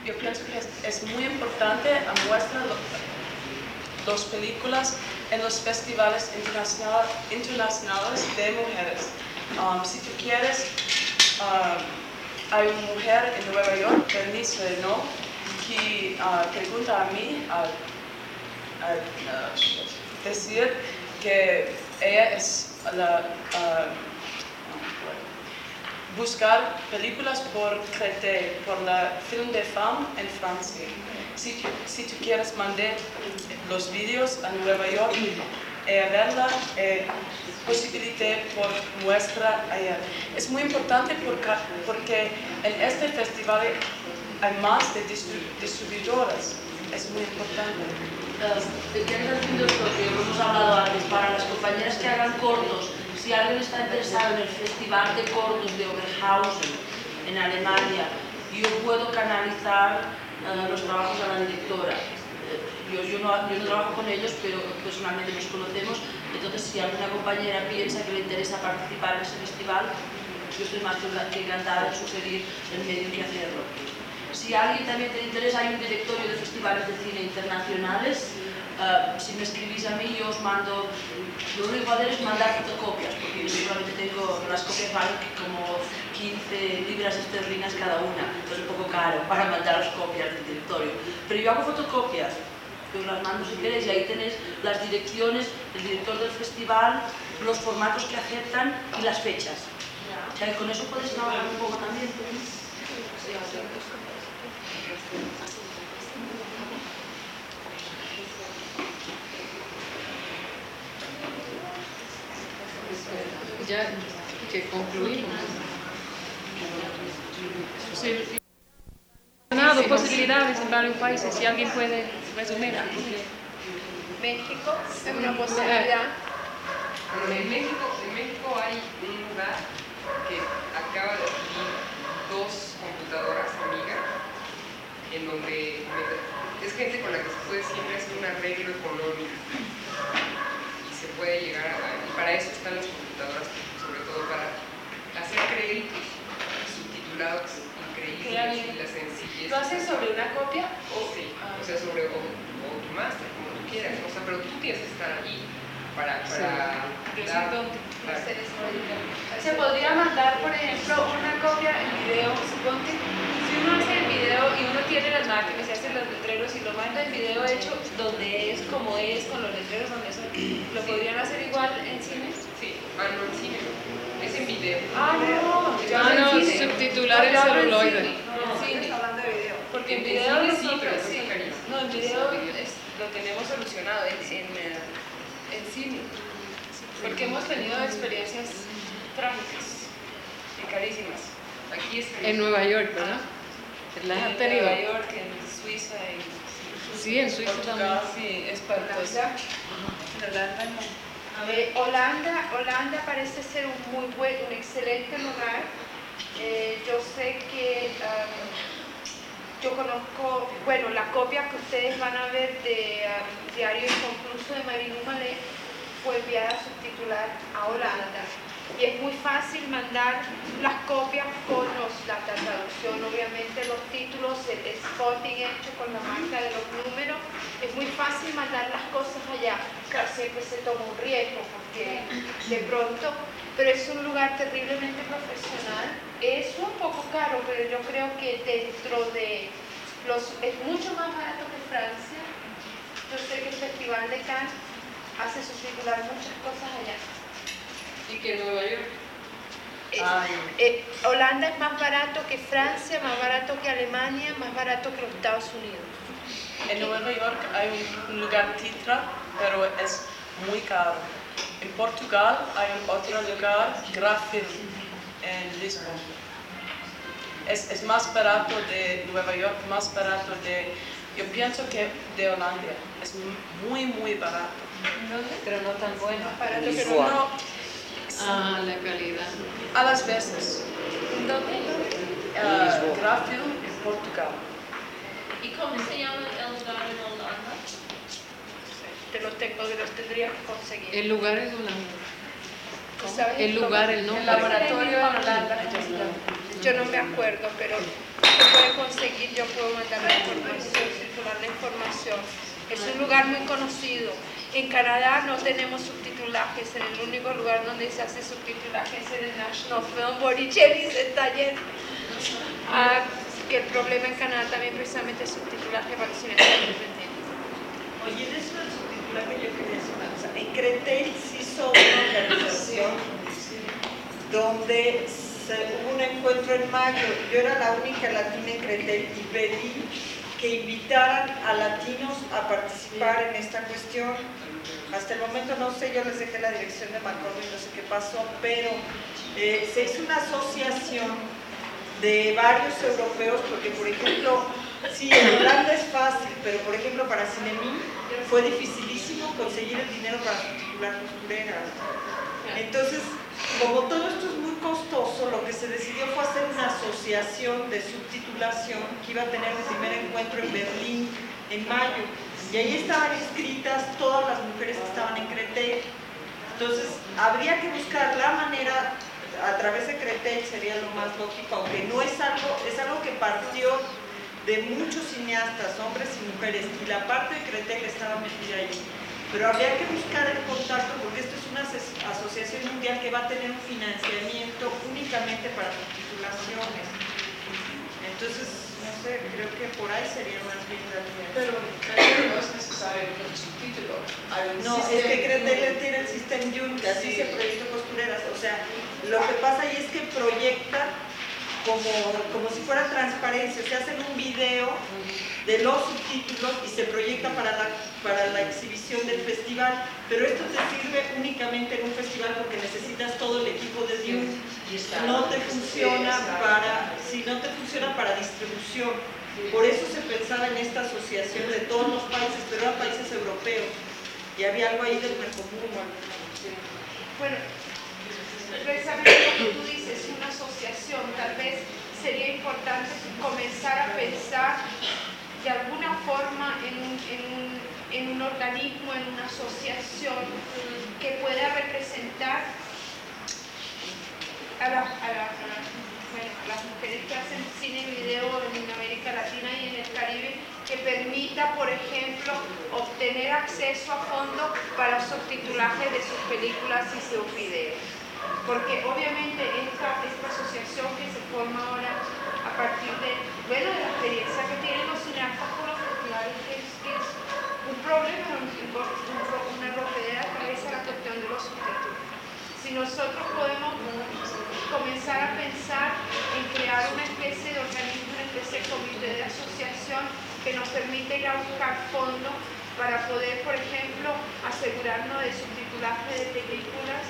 yo pienso que es muy importante mostrar las películas en los festivales internacionales de mujeres. Si tú quieres, hay una mujer en Nueva York, Bernice Renaud, que pregunta a mí decir que ella es buscar películas por la Film de Femmes en Francia. Si tú quieres mandar los vídeos a Nueva York, verla, posibilité por muestra allá. Es muy importante porque en este festival hay más de distribuidoras. Es muy importante. Quería decir lo que hemos hablado antes, para las compañeras que hagan cortos, si alguien está interesado en el Festival de Cortos de Oberhausen, en Alemania, yo puedo canalizar los trabajos a la directora. Yo no trabajo con ellos, pero personalmente nos conocemos, entonces si alguna compañera piensa que le interesa participar en ese festival, yo estoy más que encantada de sugerir el medio que hacerlo. Si a alguien también te interesa, hay un directorio de festivales de cine internacionales. Si me escribís a mí, yo os mando. Lo único que puedo hacer es mandar fotocopias, porque yo solamente tengo, las copias valen como 15 libras esterlinas cada una, entonces es un poco caro para mandar las copias del directorio. Pero yo hago fotocopias, que os las mando si queréis, y ahí tenéis las direcciones, el director del festival, los formatos que aceptan y las fechas. O sea, que con eso podéis trabajar un poco también. Ya que concluimos. Sí. Posibilidades en varios países, si alguien puede resumir. México es una posibilidad. Bueno, en México hay un lugar que acaba de adquirir 2 computadoras amigas, en donde es gente con la que se puede siempre hacer un arreglo económico y se puede llegar y para eso están las computadoras, sobre todo para hacer créditos subtitulados increíbles y la sencillez. ¿Lo haces sobre una copia? Sí, o sea, sobre tu máster, como tú quieras, o sea, pero tú tienes que estar allí para dar. Se podría mandar, por ejemplo, una copia en video. Suponte, si uno hace el video y uno tiene las máquinas y hace los letreros y lo manda el video hecho donde es, como es, con los letreros donde son, ¿lo podrían hacer igual en cine? Sí, no en cine, no. Es en video. No, subtitular en celuloide. No, en cine. Hablando de video. Porque en video sí, pero sí. No, en video lo tenemos solucionado en cine. Porque hemos tenido experiencias trágicas y carísimas. Aquí es En Nueva York, ¿verdad? ¿Las has En tenido? Nueva York, en Suiza y Sí, en Suiza Portugal, también. sí, espantoso. En Holanda no. Holanda parece ser un excelente lugar. Yo sé que yo conozco, bueno, la copia que ustedes van a ver de Diario Inconcluso de Marilu Malé fue enviada a subtitular a Holanda. Y es muy fácil mandar las copias con la traducción, obviamente los títulos, el spotting hecho con la marca de los números. Es muy fácil mandar las cosas allá. Claro, siempre se toma un riesgo porque de pronto, pero es un lugar terriblemente profesional. Es un poco caro, pero yo creo que dentro de es mucho más barato que Francia. Yo sé que el Festival de Cannes hace subtitular muchas cosas allá. ¿Y que en Nueva York? Holanda es más barato que Francia, más barato que Alemania, más barato que los Estados Unidos. En Nueva York hay un lugar Titra, pero es muy caro. En Portugal hay otro lugar, Grafil, en Lisboa. Es más barato de Nueva York, más barato yo pienso que de Holanda. Es muy, muy barato. Pero no tan bueno. Barato, pero Pero no, la calidad. a las veces. ¿Dónde? Grafil, en Portugal. ¿Y cómo se llama el lugar en Holanda? los tendría que conseguir. El lugar es Holanda. ¿Tú sabes El lugar, el nombre. El laboratorio en Holanda. Yo no me acuerdo, pero se puede conseguir, yo puedo mandar la información, circular la información. Es un lugar muy conocido. En Canadá no tenemos subtitulajes, en el único lugar donde se hace subtitulaje es en el National Film Board y Jenny se está yendo. Que el problema en Canadá también precisamente es subtitulaje para el cine independiente. Oye, de eso del subtitulaje yo quería decir una cosa. En Cretel se hizo una organización donde hubo un encuentro en mayo. Yo era la única latina en Cretel y pedí que invitaran a latinos a participar en esta cuestión. Hasta el momento no sé, yo les dejé la dirección de Macron y no sé qué pasó, pero se hizo una asociación de varios europeos, porque por ejemplo, sí, en Holanda es fácil, pero por ejemplo para Cinemí fue dificilísimo conseguir el dinero para subtitular costureras. Entonces, como todo esto es muy costoso, lo que se decidió fue hacer una asociación de subtitulación que iba a tener el primer encuentro en Berlín en mayo. Y ahí estaban inscritas todas las mujeres que estaban en Cretel. Entonces, habría que buscar la manera, a través de Cretel sería lo más lógico, aunque no es algo que partió de muchos cineastas, hombres y mujeres, y la parte de Cretel estaba metida ahí. Pero habría que buscar el contacto porque esto es una asociación mundial que va a tener un financiamiento únicamente para subtitulaciones. Entonces, no sé, creo que por ahí sería más bien la línea. Pero no es necesario un subtítulo. No, es que Cretel tiene el System Jun, que así se proyecta costureras. O sea, lo que pasa ahí es que proyecta como si fuera transparencia. Se hacen un video de los subtítulos y se proyecta para la exhibición del festival, pero esto te sirve únicamente en un festival porque necesitas todo el equipo de Dune. No te funciona para distribución. Por eso se pensaba en esta asociación de todos los países, pero eran países europeos y había algo ahí del Mercosur. Bueno, precisamente lo que tú dices, una asociación, tal vez sería importante comenzar a pensar de alguna forma en un organismo, en una asociación que pueda representar a las mujeres que hacen cine y video en América Latina y en el Caribe, que permita, por ejemplo, obtener acceso a fondos para subtitulaje de sus películas y sus videos. Porque obviamente esta asociación que se forma ahora a partir de la experiencia que tienen los cineastas con los festivales, que es un problema, una rompedera de cabeza la cuestión de los subtítulos. Si nosotros podemos comenzar a pensar en crear una especie de organismo, una especie de comité de asociación que nos permita ir a buscar fondos para poder, por ejemplo, asegurarnos de subtitulaje de películas,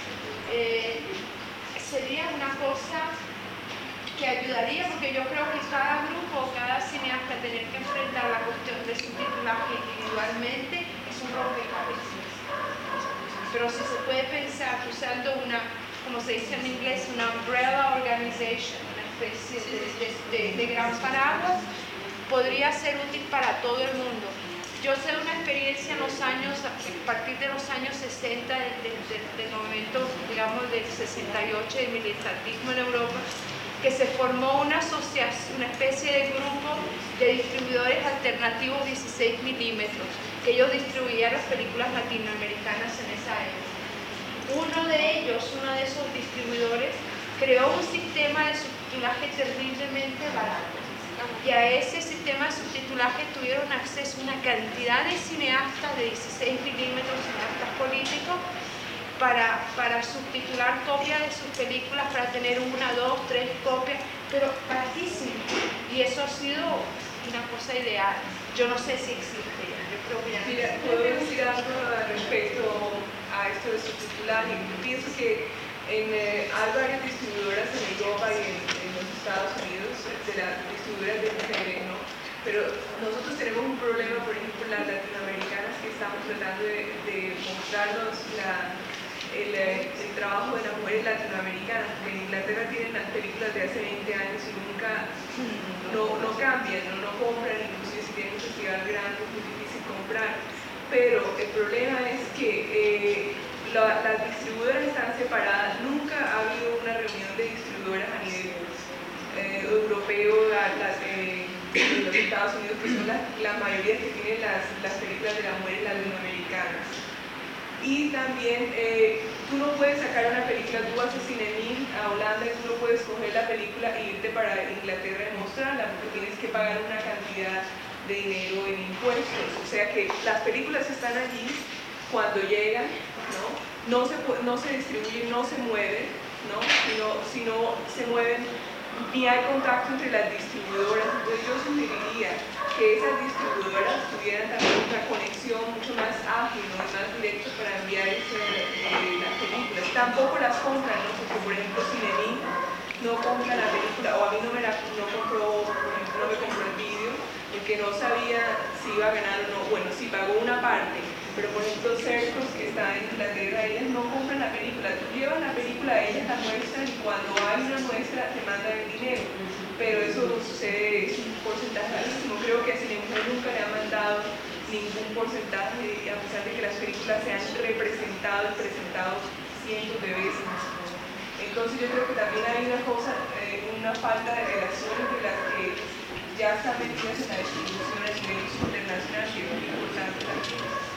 sería una cosa que ayudaría, porque yo creo que cada grupo, cada cineasta tener que enfrentar la cuestión de subtitulaje individualmente es un rompecabezas. Pero si se puede pensar usando como se dice en inglés, una umbrella organization, una especie de gran paraguas, podría ser útil para todo el mundo. Yo sé de una experiencia a partir de los años 60, del momento, digamos, del 68, del militantismo en Europa, que se formó una asociación, una especie de grupo de distribuidores alternativos 16 milímetros, que ellos distribuían las películas latinoamericanas en esa época. Uno de esos distribuidores, creó un sistema de subtitulaje terriblemente barato. Y a ese sistema de subtitulaje tuvieron acceso una cantidad de cineastas de 16 milímetros, cineastas políticos, para subtitular copias de sus películas, para tener 1, 2, 3 copias, pero baratísimo. Y eso ha sido una cosa ideal. Yo no sé si existe, yo creo que ya no. Mira, puedo decir algo respecto a esto de subtitulaje. Pienso que hay varias distribuidoras en Europa y en los Estados Unidos, de las distribuidoras de mujeres, ¿no? Pero nosotros tenemos un problema, por ejemplo, las latinoamericanas, que estamos tratando de mostrarnos el trabajo de las mujeres latinoamericanas, porque en Inglaterra tienen las películas de hace 20 años y nunca no cambian, no compran, inclusive si tienen un festival grande es muy difícil comprar. Pero el problema es que las distribuidoras están separadas, nunca ha habido una reunión de distribuidoras a nivel europeo, en los Estados Unidos, que son la mayoría que tienen las películas de las mujeres latinoamericanas. Y también tú no puedes sacar una película, tú vas a Cinemín, a Holanda, y tú no puedes coger la película e irte para Inglaterra y mostrarla, porque tienes que pagar una cantidad de dinero en impuestos. O sea que las películas están allí, cuando llegan, no se distribuyen, no se mueven, sino se mueven, ni hay contacto entre las distribuidoras. Entonces yo sugeriría que esas distribuidoras tuvieran también una conexión mucho más ágil, más directa para enviar las películas. Tampoco las compran, porque por ejemplo Cinemín no compra la película, o a mí no me compró el vídeo, porque no sabía si iba a ganar o no. Bueno, sí pagó una parte, pero por ejemplo Circus, que está en Inglaterra, ellas no compran la película. Tú llevas la película, ellas la muestran, y cuando hay una muestra te mandan el dinero. Pero eso no sucede, es un porcentaje altísimo. Creo que a Cinemujer nunca le ha mandado ningún porcentaje, a pesar de que las películas se han representado y presentado cientos de veces. Entonces yo creo que también hay una falta de relación entre las que ya están metidas en la distribución a nivel internacional, que es muy importante también.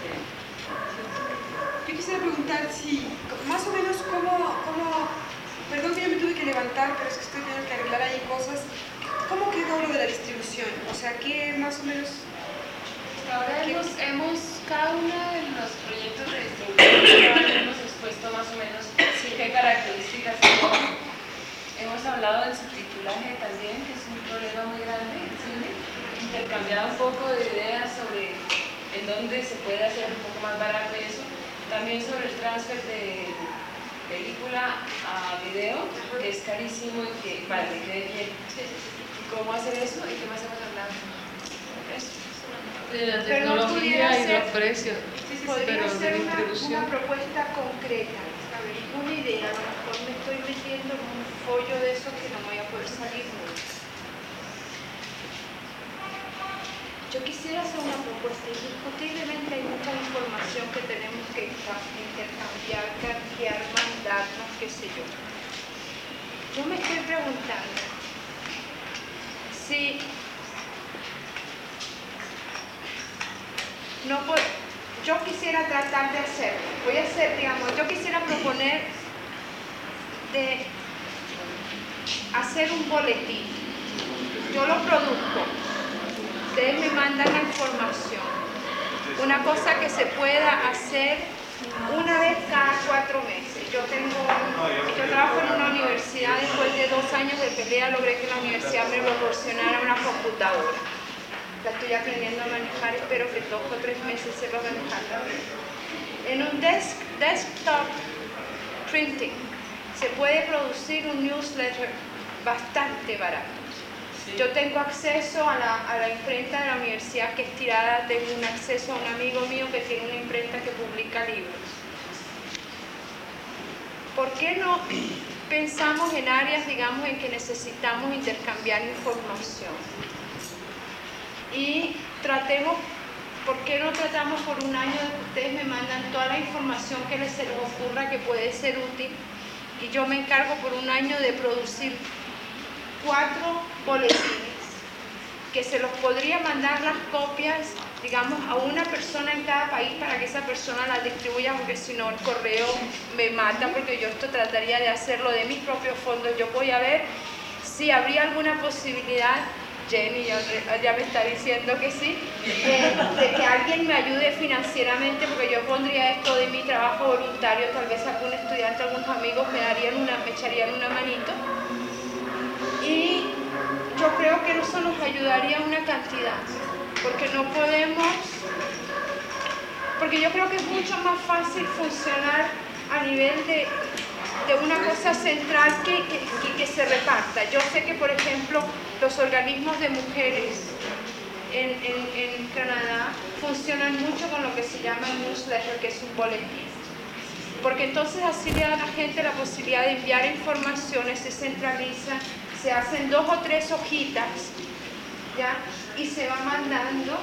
Yo quisiera preguntar si, más o menos, perdón que yo me tuve que levantar, pero es que estoy teniendo que arreglar ahí cosas. ¿Cómo quedó lo de la distribución? O sea, ¿qué más o menos? Ahora cada uno de los proyectos de distribución hemos expuesto más o menos qué características tienen. Hemos hablado del subtitulaje también, que es un problema muy grande en cine. Intercambiado un poco de ideas sobre en dónde se puede hacer un poco más barato eso. También sobre el transfer de película a video, que es carísimo y que para que quede bien. ¿Cómo hacer eso? ¿Y qué más hemos hablado? Eso. De la Pero no pudiera tecnología y ser- los precios, Podría pero de ser distribución. una propuesta concreta, ¿sabes? Una idea. A lo mejor me estoy metiendo en un pollo de eso que no voy a poder salir nunca. Yo quisiera hacer una propuesta. Indiscutiblemente hay mucha información que tenemos que intercambiar, canjear, mandarnos, qué sé yo. Yo me estoy preguntando si yo quisiera tratar de hacerlo. Yo quisiera proponer de hacer un boletín. Yo lo produzco. Ustedes me mandan la información. Una cosa que se pueda hacer una vez cada 4 meses. Yo trabajo en una universidad. Después de 2 años de pelea logré que la universidad me proporcionara una computadora. La estoy aprendiendo a manejar, espero que en 2 o 3 meses sepa manejarla. En un desktop printing se puede producir un newsletter bastante barato. Yo tengo acceso a la imprenta de la universidad que es tirada, tengo un acceso a un amigo mío que tiene una imprenta que publica libros. ¿Por qué no pensamos en áreas, digamos, en que necesitamos intercambiar información? Y ¿por qué no tratamos por un año de que ustedes me mandan toda la información que se les ocurra que puede ser útil? Y yo me encargo por un año de producir 4 boletines, que se los podría mandar las copias, digamos, a una persona en cada país para que esa persona las distribuya, porque si no el correo me mata, porque yo esto trataría de hacerlo de mis propios fondos. Yo voy a ver si habría alguna posibilidad. Jenny ya me está diciendo que sí, de que alguien me ayude financieramente, porque yo pondría esto de mi trabajo voluntario, tal vez algún estudiante, algunos amigos me echarían una manito, y yo creo que eso nos ayudaría una cantidad, porque yo creo que es mucho más fácil funcionar a nivel de una cosa central que se reparta. Yo sé que, por ejemplo, los organismos de mujeres en Canadá funcionan mucho con lo que se llama el newsletter, que es un boletín. Porque entonces así le da a la gente la posibilidad de enviar informaciones, se centraliza, se hacen 2 o 3 hojitas, ¿ya? Y se va mandando.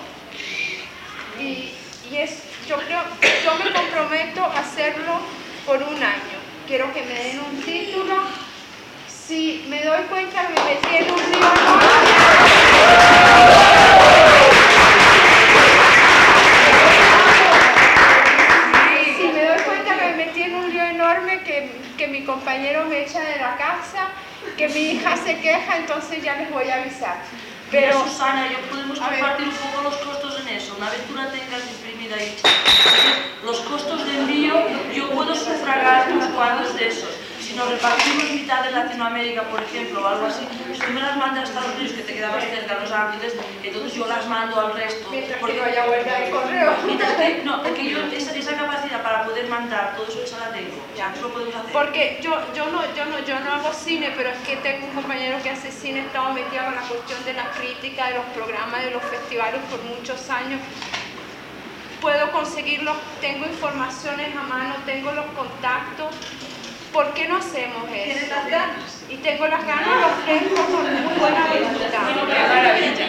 Yo me comprometo a hacerlo por un año. Quiero que me den un título. Si me doy cuenta que me metí en un Sí, me doy cuenta que me metí en un lío enorme, que mi compañero me echa de la casa, que mi hija se queja, entonces ya les voy a avisar. Pero Pero Susana, yo podemos compartir un poco los costos en eso. Una vez tú la tengas imprimida y los costos de envío, yo puedo sufragar unos cuantos de esos. Si nos repartimos mitad de Latinoamérica, por ejemplo, o algo así, si tú me las mandas a Estados Unidos, que te queda más cerca, Los Ángeles, entonces yo las mando al resto. mientras Porque que no haya huelga de correo. no, porque yo esa capacidad para poder mandar todo eso, esa la tengo. Ya, eso lo podemos hacer. Porque yo no hago cine, pero es que tengo un compañero que hace cine, estaba metido en la cuestión de la crítica, de los programas, de los festivales por muchos años. Puedo conseguirlos, tengo informaciones a mano, tengo los contactos. ¿Por qué no hacemos eso? ¿Tienes las ganas? Y tengo las ganas, lo ofrezco con muy buena voluntad. ¡Qué maravilla!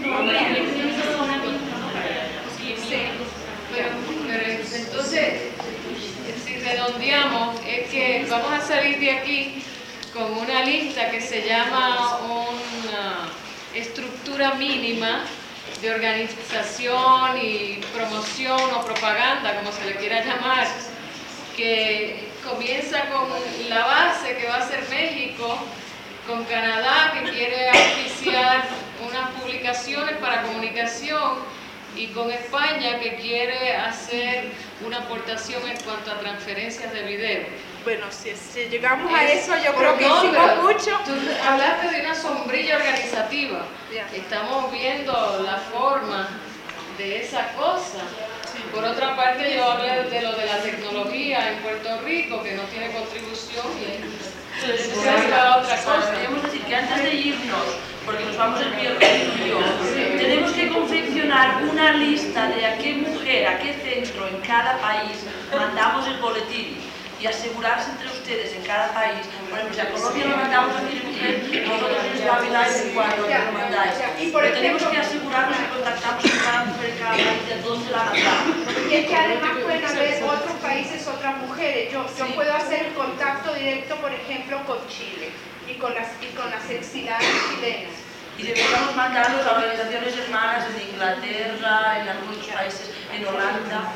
Pero entonces, si redondeamos, es que vamos a salir de aquí con una lista que se llama una estructura mínima de organización y promoción o propaganda, como se le quiera llamar, que comienza con la base que va a ser México, con Canadá que quiere auspiciar unas publicaciones para comunicación y con España que quiere hacer una aportación en cuanto a transferencias de video. Bueno, si llegamos a eso, yo creo que No, hicimos pero mucho. Tú hablaste de una sombrilla organizativa. Ya. Estamos viendo la forma de esa cosa. Por otra parte, yo hablé de lo de la tecnología en Puerto Rico, que no tiene contribución y es otra cosa. Queremos decir que antes de irnos, porque nos vamos el viernes tú y yo, tenemos que confeccionar una lista de a qué mujer, a qué centro en cada país mandamos el boletín y asegurarse entre ustedes en cada país. Por ejemplo, si a Colombia lo mandamos a mi mujer, nosotros en Dávila es igual lo que lo mandáis. Pero tenemos que asegurarnos que contactamos con cada mujer en cada país de dónde la mandamos. Y es que además pueden haber otros países, otras mujeres. Yo puedo hacer el contacto directo, por ejemplo, con Chile y con las exiladas chilenas. Y deberíamos mandarlos a organizaciones hermanas en Inglaterra, en algunos países, en Holanda.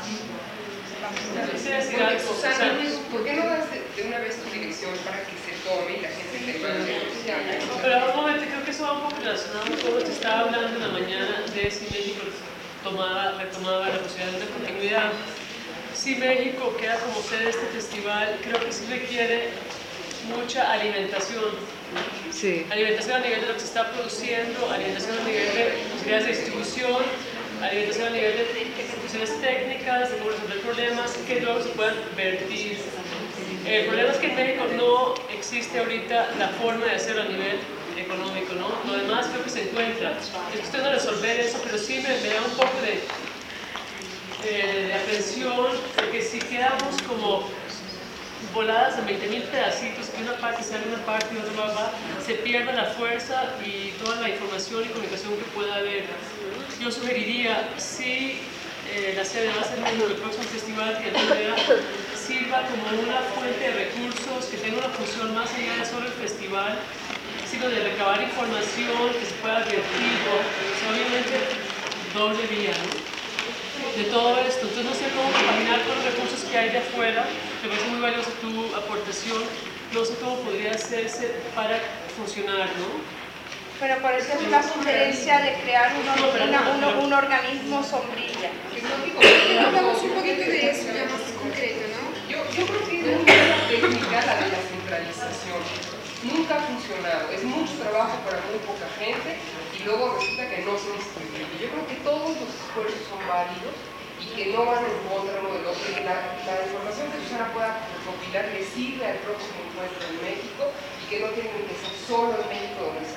Susana, ¿por qué no das de una vez tu dirección para que se tome y la gente te mande? Pero un momento, creo que eso va un poco relacionado con lo que estaba hablando en la mañana de si México retomaba la posibilidad de continuidad. Si México queda como sede de este festival, creo que sí requiere mucha alimentación. Sí. Alimentación a nivel de lo que se está produciendo, alimentación a nivel de posibilidades de distribución, alimentación a nivel de cuestiones técnicas, de cómo resolver problemas que luego se puedan vertir. El problema es que en México no existe ahorita la forma de hacerlo a nivel económico, ¿no? Lo demás creo que se encuentra. Es cuestión de resolver eso, pero sí me da un poco de aprensión, porque si quedamos como voladas en 20.000 pedacitos, que una parte sale una parte y otra va, se pierde la fuerza y toda la información y comunicación que pueda haber. Yo sugeriría, si la sede va a ser el próximo festival, que sirva como una fuente de recursos, que tenga una función más allá de solo el festival, sino de recabar información que se pueda vertir, obviamente doble vía, ¿no? De todo esto. Entonces no sé cómo compaginar con los recursos que hay de afuera. Me parece muy valiosa tu aportación. No sé cómo podría hacerse para funcionar, ¿no? Pero por eso es la sugerencia de crear un organismo sombrilla. Hablamos un poquito de eso ya más concreto, ¿no? Yo creo que es una técnica la de la centralización. Nunca ha funcionado. Es mucho trabajo para muy poca gente y luego resulta que no se distribuye. Yo creo que todos los esfuerzos son válidos y que no van en contra uno del otro. Y la información que Susana pueda recopilar le sirve al próximo encuentro en México y que no tiene que ser solo en México donde